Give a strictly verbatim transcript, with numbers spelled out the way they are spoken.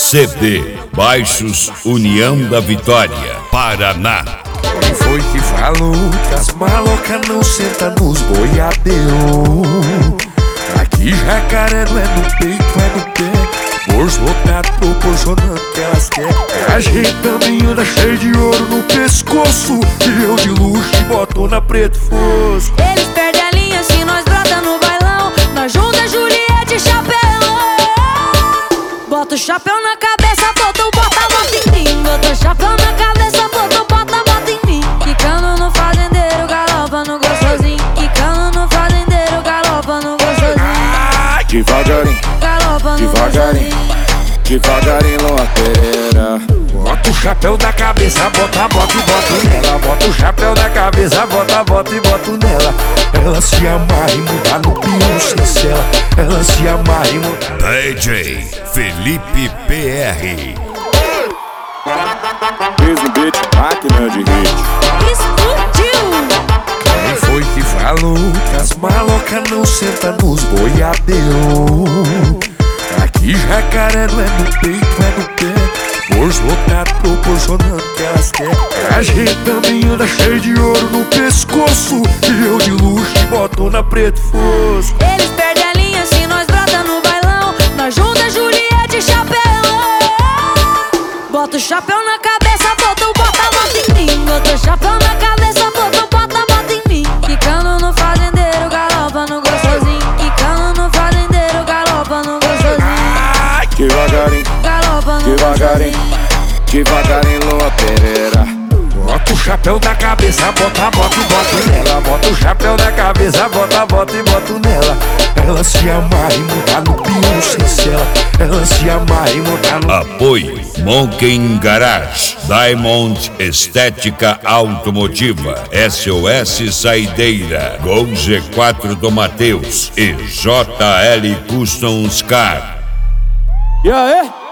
C D Baixos União da Vitória, Paraná. Quem foi que falou que as malocas não sentam nos boiadeiros? Aqui jacaré não é no peito, é no pé. Bolso lotado proporcionando que elas querem. A gente também anda cheio de ouro no pescoço, e eu de luxo e botona preto fosco. Eles perdem a linha se nós brota no bailão. Nós junta Juliette e chapelão. Bota o chapéu na cabeça, bota o bota, bota em mim. Bota o chapéu na cabeça, bota o bota, bota em mim. Quicando no fazendeiro, galopa no gostosinho. Quicando no fazendeiro, galopa no gostosinho. Devagarinho, Galopa no devagarinho, gostosinho. devagarinho, Lua Pereira. Bota o chapéu da cabeça, bota, bota e bota nela. Bota o chapéu da cabeça, bota, bota e bota nela. Ela se amarra e muda no pião sem cela. Ela se amarra e muda. D J Felipe P R. Fez no beat, máquina de hit. Explodiu! Quem foi que falou que as malocas não sentam nos boiadeiros? Aqui jacaré não é no peito, é no pé. Bolso lotado proporcionando que elas querem. A gente também anda cheio de ouro no pescoço, e eu de luxo e botona preto fosco. Eles perdem a linha se nós brota no bailão. Nós junta Juliette e chapelão. Bota o chapéu na cabeça, bota o bota, bota em mim. Bota o chapéu na cabeça, bota o bota, bota em mim. Quicando no fazendeiro, galopa no gostosinho. Quicando no fazendeiro, galopa no gostosinho. Devagarinho, Galopa no devagarinho, gostosinho. devagarinho, Lua Pereira. Bota o chapéu da cabeça, bota, bota e bota nela. Bota o chapéu da cabeça, bota, bota e bota nela. Ela se amarra e muda no pião sem cela. Ela se amarra e muda no... Apoio Monkey Garage, Diamond Estética Automotiva, S O S Saideira, Gol G quatro do Mateus e J L Customs Car. E aí?